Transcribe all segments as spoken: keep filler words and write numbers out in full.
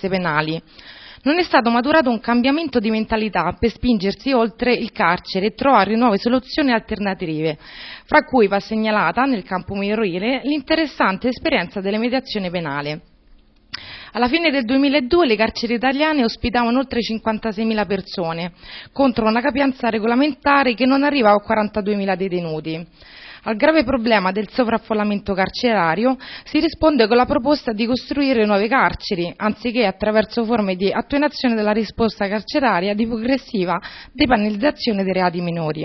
sentenze penali. Non è stato maturato un cambiamento di mentalità per spingersi oltre il carcere e trovare nuove soluzioni alternative, fra cui va segnalata, nel campo minorile, l'interessante esperienza della mediazione penale. Alla fine del duemiladue le carceri italiane ospitavano oltre cinquantaseimila persone, contro una capienza regolamentare che non arriva a quarantaduemila detenuti. Al grave problema del sovraffollamento carcerario si risponde con la proposta di costruire nuove carceri, anziché attraverso forme di attenuazione della risposta carceraria di progressiva depenalizzazione dei reati minori.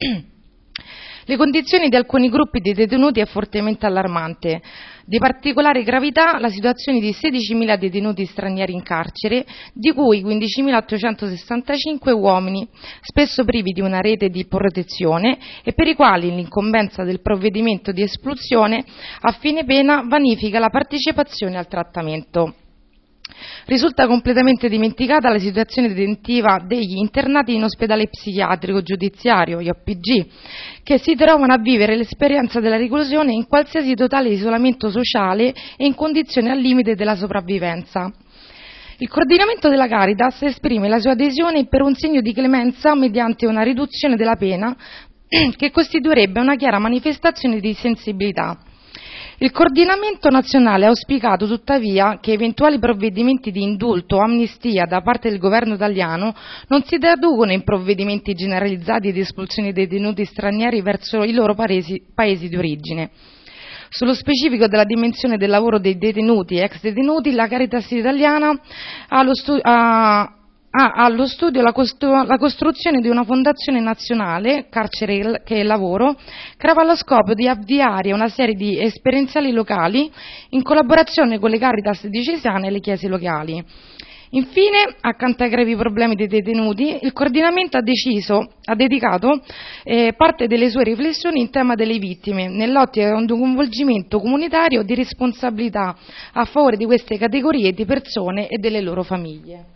Le condizioni di alcuni gruppi di detenuti è fortemente allarmante. Di particolare gravità la situazione di sedicimila detenuti stranieri in carcere, di cui quindicimilaottocentosessantacinque uomini, spesso privi di una rete di protezione e per i quali l'incombenza del provvedimento di espulsione a fine pena vanifica la partecipazione al trattamento. Risulta completamente dimenticata la situazione detentiva degli internati in ospedale psichiatrico giudiziario, gli O P G, che si trovano a vivere l'esperienza della reclusione in qualsiasi totale isolamento sociale e in condizioni al limite della sopravvivenza. Il coordinamento della Caritas esprime la sua adesione per un segno di clemenza mediante una riduzione della pena che costituirebbe una chiara manifestazione di sensibilità. Il coordinamento nazionale ha auspicato tuttavia che eventuali provvedimenti di indulto o amnistia da parte del governo italiano non si traducono in provvedimenti generalizzati di espulsione dei detenuti stranieri verso i loro paesi, paesi di origine. Sullo specifico della dimensione del lavoro dei detenuti e ex detenuti, la Caritas italiana ha allo studio ha ha allo studio la, costru- la costruzione di una fondazione nazionale, Carcere che è Lavoro, che avrà lo scopo di avviare una serie di esperienziali locali in collaborazione con le Caritas diocesane e le chiese locali. Infine, accanto ai gravi problemi dei detenuti, il coordinamento ha deciso, ha dedicato eh, parte delle sue riflessioni in tema delle vittime, nell'ottica di un coinvolgimento comunitario di responsabilità a favore di queste categorie di persone e delle loro famiglie.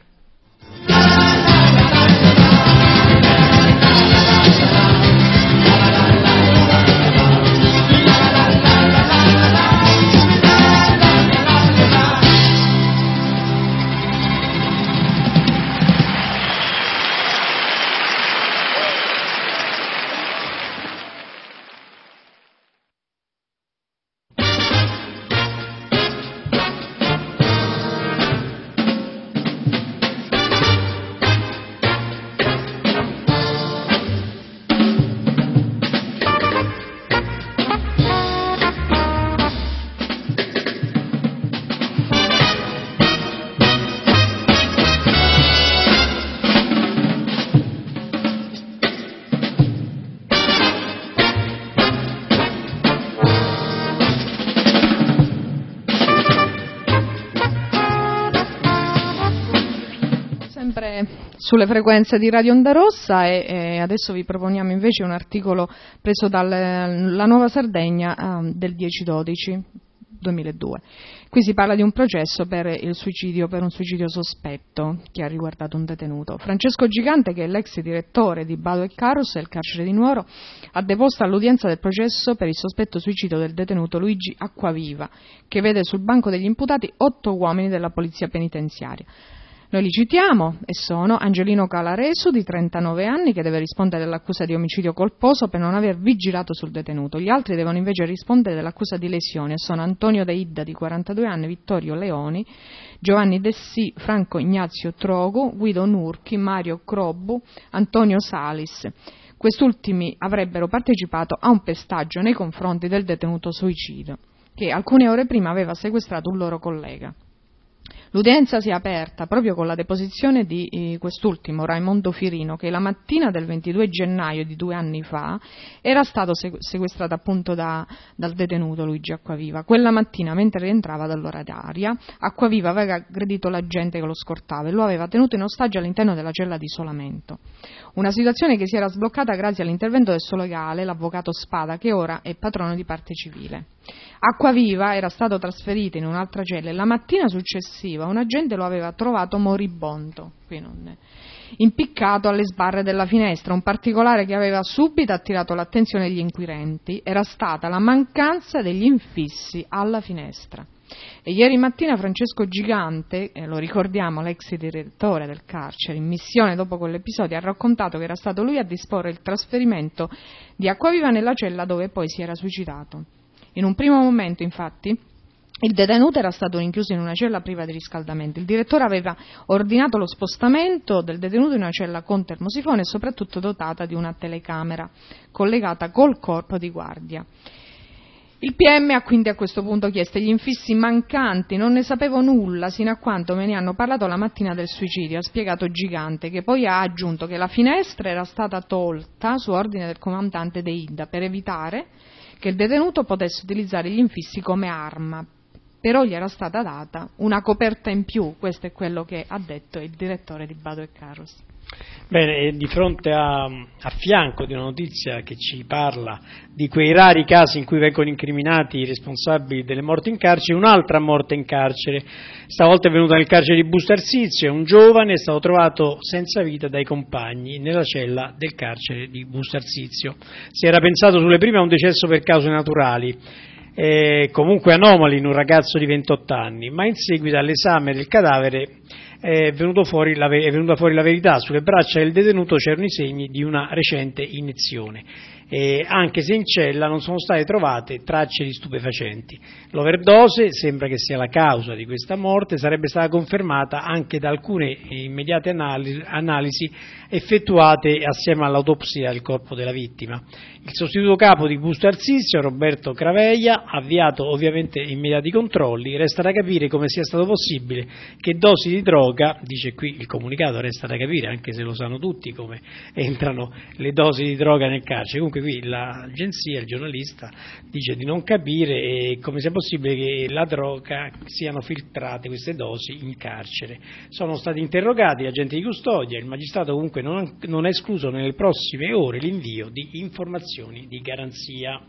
Sulle frequenze di Radio Onda Rossa e, e adesso vi proponiamo invece un articolo preso dalla Nuova Sardegna um, del dieci dodici duemiladue. Qui si parla di un processo per il suicidio, per un suicidio sospetto che ha riguardato un detenuto. Francesco Gigante, che è l'ex direttore di Bado e Carousel, carcere di Nuoro, ha deposto all'udienza del processo per il sospetto suicidio del detenuto Luigi Acquaviva, che vede sul banco degli imputati otto uomini della polizia penitenziaria. Noi li citiamo e sono Angelino Calaresu di trentanove anni, che deve rispondere dell'accusa di omicidio colposo per non aver vigilato sul detenuto. Gli altri devono invece rispondere dell'accusa di lesione. Sono Antonio De Idda di quarantadue anni, Vittorio Leoni, Giovanni Dessì, Franco Ignazio Trogo, Guido Nurchi, Mario Crobbu, Antonio Salis. Quest'ultimi avrebbero partecipato a un pestaggio nei confronti del detenuto suicidio, che alcune ore prima aveva sequestrato un loro collega. L'udienza si è aperta proprio con la deposizione di eh, quest'ultimo, Raimondo Firino, che la mattina del ventidue gennaio di due anni fa era stato sequestrato appunto da, dal detenuto Luigi Acquaviva. Quella mattina, mentre rientrava dall'ora d'aria, Acquaviva aveva aggredito l'agente che lo scortava e lo aveva tenuto in ostaggio all'interno della cella di isolamento. Una situazione che si era sbloccata grazie all'intervento del suo legale, l'avvocato Spada, che ora è patrono di parte civile. Acquaviva era stato trasferito in un'altra cella e la mattina successiva un agente lo aveva trovato moribondo, qui non è, impiccato alle sbarre della finestra. Un particolare che aveva subito attirato l'attenzione degli inquirenti era stata la mancanza degli infissi alla finestra. E ieri mattina Francesco Gigante, eh, lo ricordiamo, l'ex direttore del carcere, in missione dopo quell'episodio, ha raccontato che era stato lui a disporre il trasferimento di Acquaviva nella cella dove poi si era suicidato. In un primo momento, infatti, il detenuto era stato rinchiuso in una cella priva di riscaldamento. Il direttore aveva ordinato lo spostamento del detenuto in una cella con termosifone e soprattutto dotata di una telecamera collegata col corpo di guardia. Il P M ha quindi a questo punto chiesto gli infissi mancanti, non ne sapevo nulla sino a quando me ne hanno parlato la mattina del suicidio, ha spiegato Gigante, che poi ha aggiunto che la finestra era stata tolta su ordine del comandante dei I D A per evitare che il detenuto potesse utilizzare gli infissi come arma, però gli era stata data una coperta in più, questo è quello che ha detto il direttore di Bado e Caros. Bene, e di fronte a, a fianco di una notizia che ci parla di quei rari casi in cui vengono incriminati i responsabili delle morti in carcere, un'altra morte in carcere, stavolta è venuta nel carcere di Busto Arsizio, un giovane è stato trovato senza vita dai compagni nella cella del carcere di Busto Arsizio. Si era pensato sulle prime a un decesso per cause naturali, eh, comunque anomali in un ragazzo di ventotto anni, ma in seguito all'esame del cadavere è, venuto fuori la, è venuta fuori la verità. Sulle braccia del detenuto c'erano i segni di una recente iniezione, eh, anche se in cella non sono state trovate tracce di stupefacenti. L'overdose sembra che sia la causa di questa morte, sarebbe stata confermata anche da alcune immediate analisi, analisi effettuate assieme all'autopsia del corpo della vittima. Il sostituto capo di Busto Arsizio, Roberto Craveglia, ha avviato ovviamente immediati controlli. Resta da capire come sia stato possibile che dosi di droga, dice qui il comunicato, resta da capire, anche se lo sanno tutti come entrano le dosi di droga nel carcere. Comunque qui l'agenzia, il giornalista, dice di non capire come sia possibile che la droga siano filtrate, queste dosi, in carcere. Sono stati interrogati gli agenti di custodia, il magistrato comunque non, non ha escluso nelle prossime ore l'invio di informazioni di garanzia.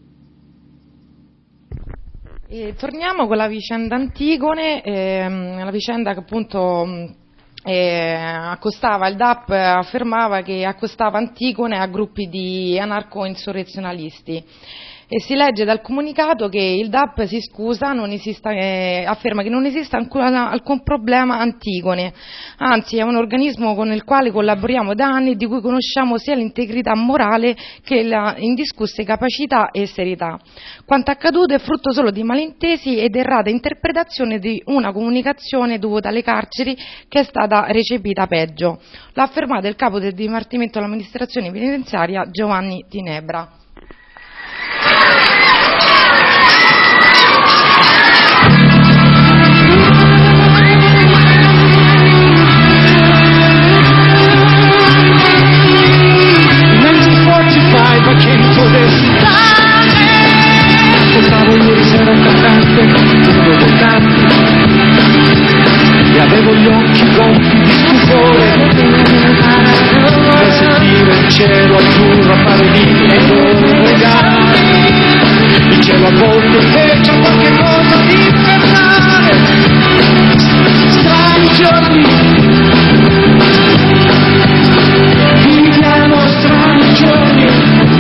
E torniamo con la vicenda Antigone, ehm, la vicenda che appunto eh, accostava, il D A P affermava che accostava Antigone a gruppi di anarco-insurrezionalisti. E si legge dal comunicato che il D A P si scusa, non esista, eh, afferma che non esiste ancora alcun problema Antigone, anzi è un organismo con il quale collaboriamo da anni e di cui conosciamo sia l'integrità morale che le indiscusse capacità e serietà. Quanto accaduto è frutto solo di malintesi ed errata interpretazione di una comunicazione dovuta alle carceri che è stata recepita peggio. L'ha affermato il capo del Dipartimento dell'Amministrazione Penitenziaria Giovanni Tinebra. Ascoltavo ieri sera un cantante, uno dei tanti, e avevo gli occhi gonfi di stupore nel sentire il cielo azzurro appare lì e loro regali. Il cielo a volte invece ha qualche cosa di infernale, strani giorni, viviamo strani giorni.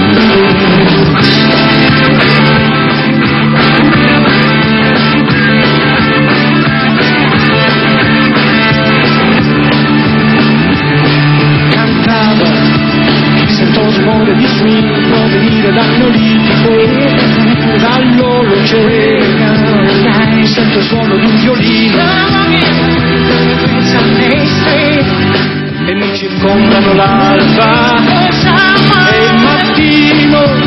Rumore di swing provenire dal Neolitico, dall'Olocene, sento il suono di un violino e mi circondano l'alba e il mattino.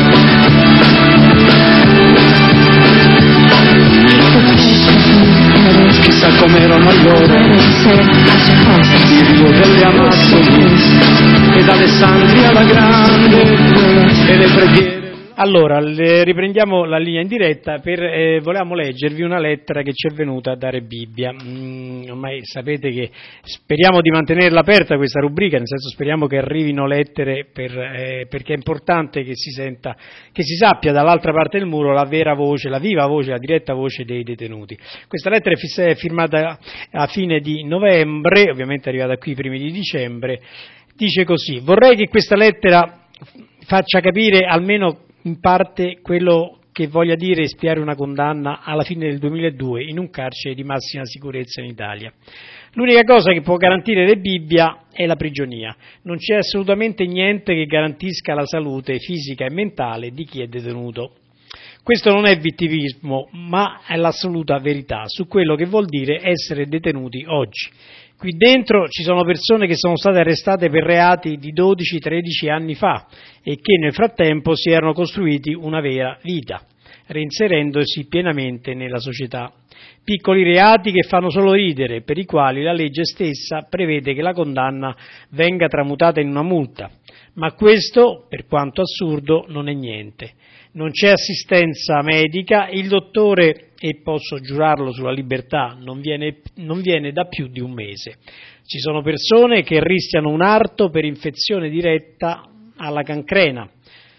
Chissà com'erano allora il rio delle Amazzoni ed Alessandria la Grande e le preghiere. Allora, le riprendiamo la linea in diretta per eh, volevamo leggervi una lettera che ci è venuta da Re Bibbia. Mm, ormai sapete che speriamo di mantenerla aperta questa rubrica, nel senso speriamo che arrivino lettere per, eh, perché è importante che si senta, che si sappia dall'altra parte del muro la vera voce, la viva voce, la diretta voce dei detenuti. Questa lettera è, fiss- è firmata a fine di novembre, ovviamente è arrivata qui i primi di dicembre. Dice così: vorrei che questa lettera faccia capire almeno in parte quello che voglia dire espiare una condanna alla fine del duemiladue in un carcere di massima sicurezza in Italia. L'unica cosa che può garantire Re Bibbia è la prigionia. Non c'è assolutamente niente che garantisca la salute fisica e mentale di chi è detenuto. Questo non è vittimismo, ma è l'assoluta verità su quello che vuol dire essere detenuti oggi. Qui dentro ci sono persone che sono state arrestate per reati di dodici tredici anni fa e che nel frattempo si erano costruiti una vera vita, reinserendosi pienamente nella società. Piccoli reati che fanno solo ridere, per i quali la legge stessa prevede che la condanna venga tramutata in una multa. Ma questo, per quanto assurdo, non è niente. Non c'è assistenza medica, il dottore, e posso giurarlo sulla libertà, non viene, non viene da più di un mese. Ci sono persone che rischiano un arto per infezione diretta alla cancrena,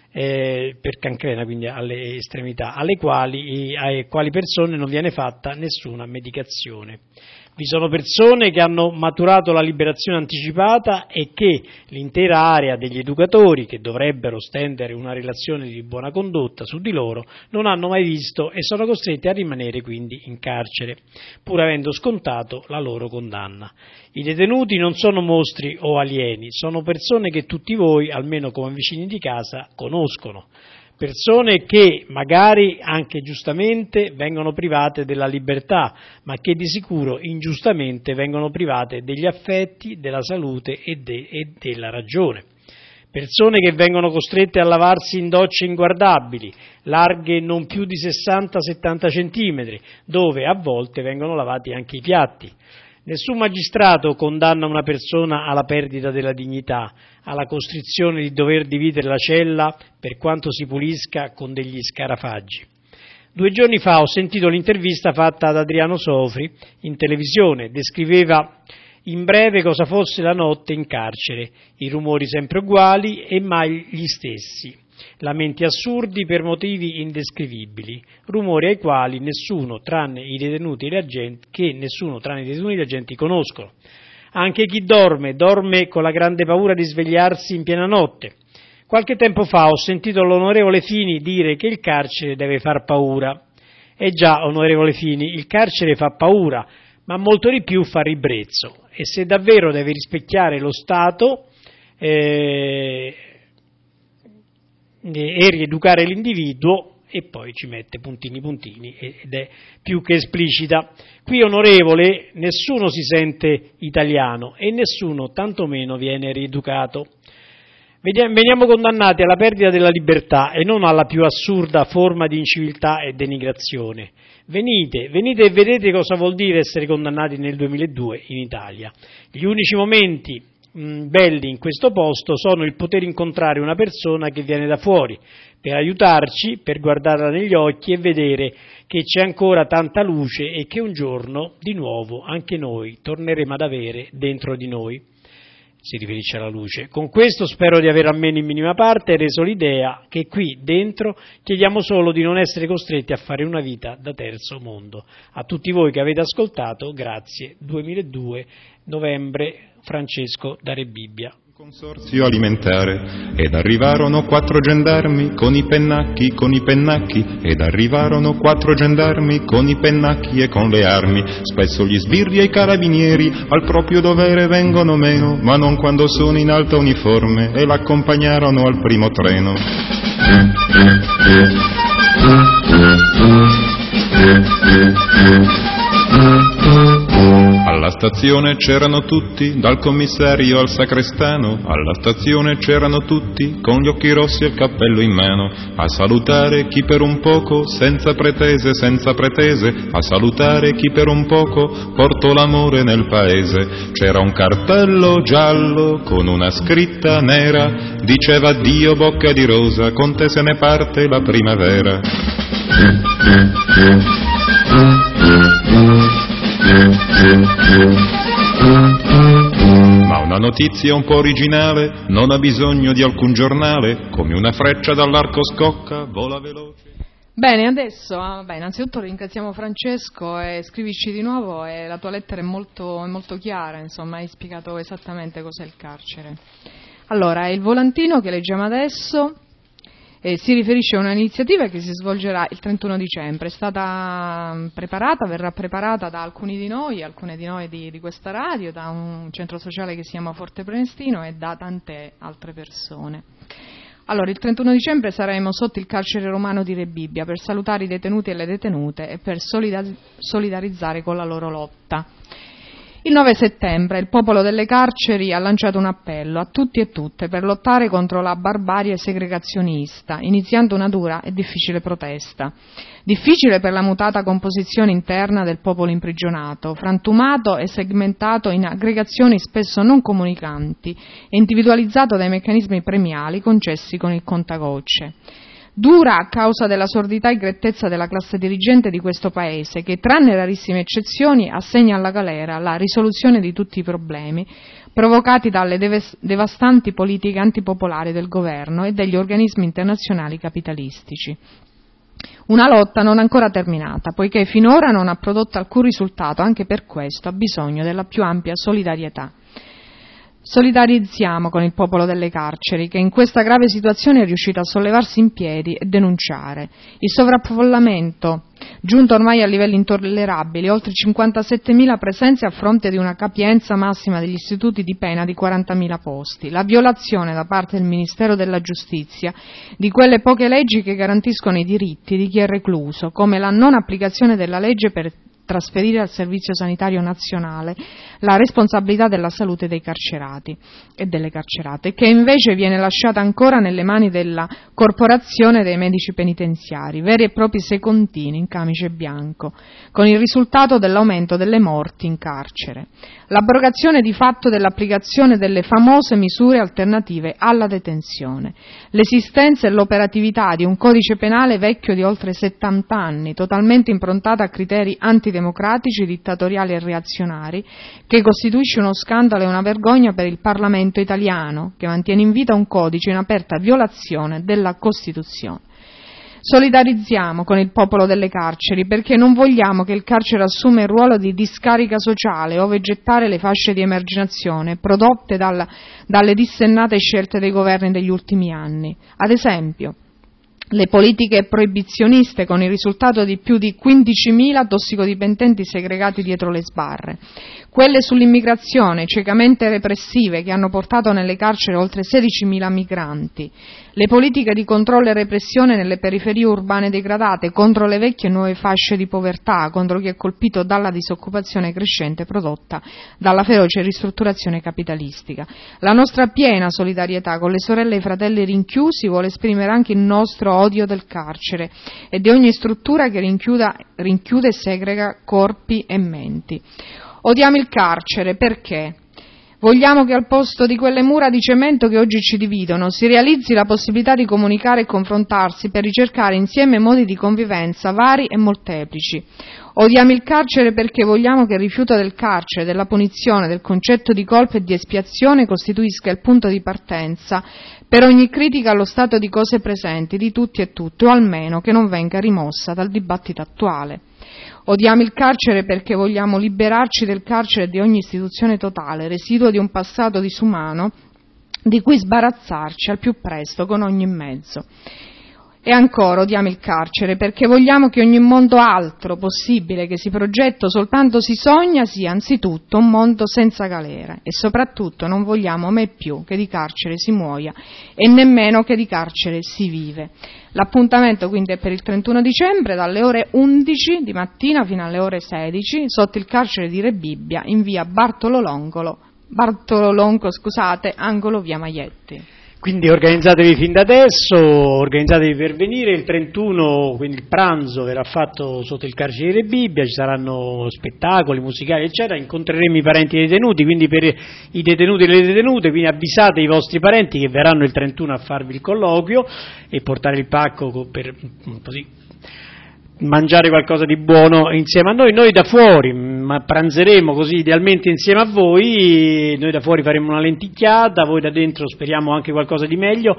eh, per cancrena quindi alle estremità, alle quali, alle quali persone non viene fatta nessuna medicazione. Vi sono persone che hanno maturato la liberazione anticipata e che l'intera area degli educatori, che dovrebbero stendere una relazione di buona condotta su di loro, non hanno mai visto e sono costretti a rimanere quindi in carcere, pur avendo scontato la loro condanna. I detenuti non sono mostri o alieni, sono persone che tutti voi, almeno come vicini di casa, conoscono. Persone che magari anche giustamente vengono private della libertà, ma che di sicuro ingiustamente vengono private degli affetti, della salute e, de- e della ragione. Persone che vengono costrette a lavarsi in docce inguardabili, larghe non più di sessanta settanta centimetri, dove a volte vengono lavati anche i piatti. Nessun magistrato condanna una persona alla perdita della dignità, alla costrizione di dover dividere la cella per quanto si pulisca con degli scarafaggi. Due giorni fa ho sentito l'intervista fatta ad Adriano Sofri in televisione, descriveva in breve cosa fosse la notte in carcere, i rumori sempre uguali e mai gli stessi. Lamenti assurdi per motivi indescrivibili, rumori ai quali nessuno tranne i detenuti e gli agenti, che nessuno tranne i detenuti e gli agenti conoscono. Anche chi dorme, dorme con la grande paura di svegliarsi in piena notte. Qualche tempo fa ho sentito l'onorevole Fini dire che il carcere deve far paura. E già, onorevole Fini, il carcere fa paura, ma molto di più fa ribrezzo. E se davvero deve rispecchiare lo Stato, eh, e rieducare l'individuo, e poi ci mette puntini puntini ed è più che esplicita. Qui, onorevole, nessuno si sente italiano e nessuno tantomeno viene rieducato. Veniamo condannati alla perdita della libertà e non alla più assurda forma di inciviltà e denigrazione. Venite, venite e vedete cosa vuol dire essere condannati nel duemiladue in Italia. Gli unici momenti belli in questo posto sono il poter incontrare una persona che viene da fuori per aiutarci, per guardarla negli occhi e vedere che c'è ancora tanta luce e che un giorno di nuovo anche noi torneremo ad avere dentro di noi. Si riferisce alla luce. Con questo spero di aver almeno in minima parte reso l'idea che qui dentro chiediamo solo di non essere costretti a fare una vita da terzo mondo. A tutti voi che avete ascoltato, grazie. duemiladue, novembre, Francesco da Re Bibbia. Consorzio alimentare ed arrivarono quattro gendarmi con i pennacchi, con i pennacchi ed arrivarono quattro gendarmi con i pennacchi e con le armi. Spesso gli sbirri e i carabinieri al proprio dovere vengono meno, ma non quando sono in alta uniforme, e l'accompagnarono al primo treno. Alla stazione c'erano tutti, dal commissario al sacrestano. Alla stazione c'erano tutti, con gli occhi rossi e il cappello in mano, a salutare chi per un poco, senza pretese, senza pretese, a salutare chi per un poco portò l'amore nel paese. C'era un cartello giallo con una scritta nera, diceva addio bocca di rosa, con te se ne parte la primavera. Ma una notizia un po' originale non ha bisogno di alcun giornale, come una freccia dall'arco scocca, vola veloce. Bene, adesso, ah, beh, innanzitutto ringraziamo Francesco e scrivici di nuovo, e la tua lettera è molto, è molto chiara, insomma, hai spiegato esattamente cos'è il carcere. Allora, il volantino che leggiamo adesso Eh, si riferisce a un'iniziativa che si svolgerà il trentuno dicembre, è stata preparata, verrà preparata da alcuni di noi, alcune di noi di, di questa radio, da un centro sociale che si chiama Forte Prenestino e da tante altre persone. Allora, il trentuno dicembre saremo sotto il carcere romano di Rebibbia per salutare i detenuti e le detenute e per solidarizzare con la loro lotta. Il nove settembre il popolo delle carceri ha lanciato un appello a tutti e tutte per lottare contro la barbarie segregazionista, iniziando una dura e difficile protesta. Difficile per la mutata composizione interna del popolo imprigionato, frantumato e segmentato in aggregazioni spesso non comunicanti e individualizzato dai meccanismi premiali concessi con il contagocce. Dura a causa della sordità e grettezza della classe dirigente di questo Paese che, tranne rarissime eccezioni, assegna alla galera la risoluzione di tutti i problemi provocati dalle dev- devastanti politiche antipopolari del governo e degli organismi internazionali capitalistici. Una lotta non ancora terminata, poiché finora non ha prodotto alcun risultato, anche per questo ha bisogno della più ampia solidarietà. Solidarizziamo con il popolo delle carceri che in questa grave situazione è riuscito a sollevarsi in piedi e denunciare il sovraffollamento giunto ormai a livelli intollerabili, oltre cinquantasettemila presenze a fronte di una capienza massima degli istituti di pena di quarantamila posti, la violazione da parte del Ministero della Giustizia di quelle poche leggi che garantiscono i diritti di chi è recluso, come la non applicazione della legge per trasferire al Servizio Sanitario Nazionale la responsabilità della salute dei carcerati e delle carcerate, che invece viene lasciata ancora nelle mani della corporazione dei medici penitenziari, veri e propri secontini in camice bianco, con il risultato dell'aumento delle morti in carcere. L'abrogazione di fatto dell'applicazione delle famose misure alternative alla detenzione, l'esistenza e l'operatività di un codice penale vecchio di oltre settanta anni, totalmente improntato a criteri antidemocratici, dittatoriali e reazionari, che costituisce uno scandalo e una vergogna per il Parlamento italiano, che mantiene in vita un codice in aperta violazione della Costituzione. Solidarizziamo con il popolo delle carceri perché non vogliamo che il carcere assuma il ruolo di discarica sociale ove gettare le fasce di emarginazione prodotte dalla, dalle dissennate scelte dei governi degli ultimi anni. Ad esempio, le politiche proibizioniste con il risultato di più di quindicimila tossicodipendenti segregati dietro le sbarre, quelle sull'immigrazione ciecamente repressive che hanno portato nelle carceri oltre sedicimila migranti, le politiche di controllo e repressione nelle periferie urbane degradate contro le vecchie e nuove fasce di povertà, contro chi è colpito dalla disoccupazione crescente prodotta dalla feroce ristrutturazione capitalistica. La nostra piena solidarietà con le sorelle e i fratelli rinchiusi vuole esprimere anche il nostro odio del carcere e di ogni struttura che rinchiuda, rinchiude e segrega corpi e menti. Odiamo il carcere perché vogliamo che al posto di quelle mura di cemento che oggi ci dividono si realizzi la possibilità di comunicare e confrontarsi per ricercare insieme modi di convivenza vari e molteplici. Odiamo il carcere perché vogliamo che il rifiuto del carcere, della punizione, del concetto di colpa e di espiazione costituisca il punto di partenza per ogni critica allo stato di cose presenti di tutti e tutte, o almeno che non venga rimossa dal dibattito attuale. Odiamo il carcere perché vogliamo liberarci del carcere e di ogni istituzione totale, residuo di un passato disumano, di cui sbarazzarci al più presto con ogni mezzo. E ancora odiamo il carcere perché vogliamo che ogni mondo altro possibile che si progetta o soltanto si sogna sia anzitutto un mondo senza galera e soprattutto non vogliamo mai più che di carcere si muoia e nemmeno che di carcere si vive. L'appuntamento quindi è per il trentuno dicembre dalle ore undici di mattina fino alle ore sedici sotto il carcere di Rebibbia in via Bartolo Longo, Bartolo Longo, scusate, angolo via Maietti. Quindi organizzatevi fin da adesso, organizzatevi per venire, il trentuno, quindi il pranzo verrà fatto sotto il carcere di Rebibbia, ci saranno spettacoli musicali eccetera, incontreremo i parenti dei detenuti, quindi per i detenuti e le detenute, quindi avvisate i vostri parenti che verranno il trentuno a farvi il colloquio e portare il pacco per così mangiare qualcosa di buono insieme a noi, noi da fuori ma pranzeremo così idealmente insieme a voi, noi da fuori faremo una lenticchiata, voi da dentro speriamo anche qualcosa di meglio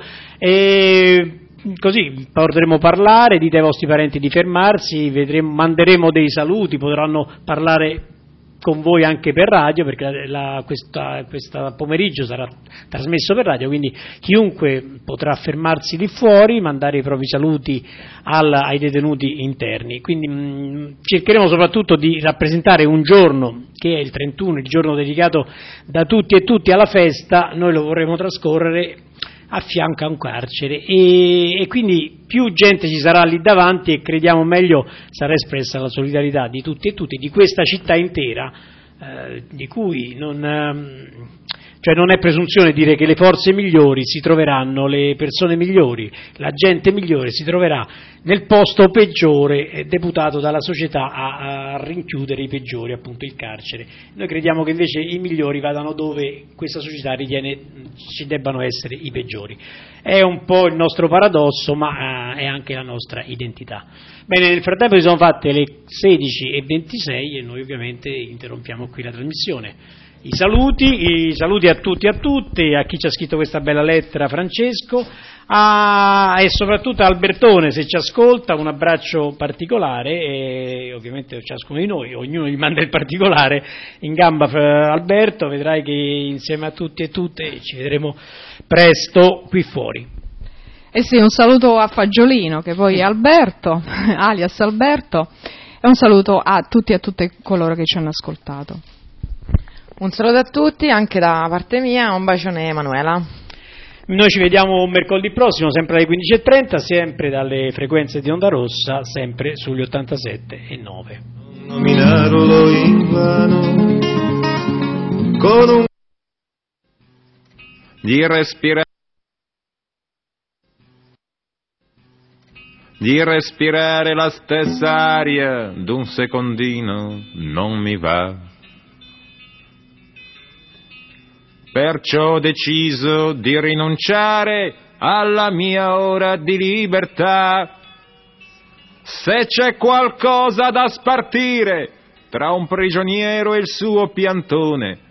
e così potremo parlare, dite ai vostri parenti di fermarsi, vedremo, manderemo dei saluti, potranno parlare con voi anche per radio, perché la, questa, questa pomeriggio sarà trasmesso per radio, quindi chiunque potrà fermarsi lì fuori, mandare i propri saluti al, ai detenuti interni. Quindi mh, cercheremo soprattutto di rappresentare un giorno che è il trentuno, il giorno dedicato da tutti e tutti alla festa. Noi lo vorremmo trascorrere a fianco a un carcere e, e quindi più gente ci sarà lì davanti e crediamo meglio sarà espressa la solidarietà di tutti e tutti, di questa città intera, eh, di cui non, ehm, cioè non è presunzione dire che le forze migliori si troveranno, le persone migliori, la gente migliore si troverà nel posto peggiore, eh, deputato dalla società a, a rinchiudere i peggiori, appunto il carcere. Noi crediamo che invece i migliori vadano dove questa società ritiene ci debbano essere i peggiori. È un po' il nostro paradosso, ma eh, è anche la nostra identità. Bene, nel frattempo si sono fatte le sedici e ventisei e noi ovviamente interrompiamo qui la trasmissione. I saluti, i saluti a tutti e a tutte, a chi ci ha scritto questa bella lettera, Francesco, a, e soprattutto a Albertone, se ci ascolta, un abbraccio particolare, e ovviamente ciascuno di noi, ognuno gli manda il particolare, in gamba Alberto, vedrai che insieme a tutti e tutte ci vedremo presto qui fuori. Eh sì, un saluto a Fagiolino, che poi è Alberto, alias Alberto, e un saluto a tutti e a tutte coloro che ci hanno ascoltato. Un saluto a tutti, anche da parte mia, un bacione Emanuela. Noi ci vediamo mercoledì prossimo, sempre alle quindici e trenta, sempre dalle frequenze di Onda Rossa, sempre sugli ottantasette e nove. Nominarlo invano con un di respirare di respirare la stessa aria d'un secondino non mi va. Perciò ho deciso di rinunciare alla mia ora di libertà. Se c'è qualcosa da spartire tra un prigioniero e il suo piantone,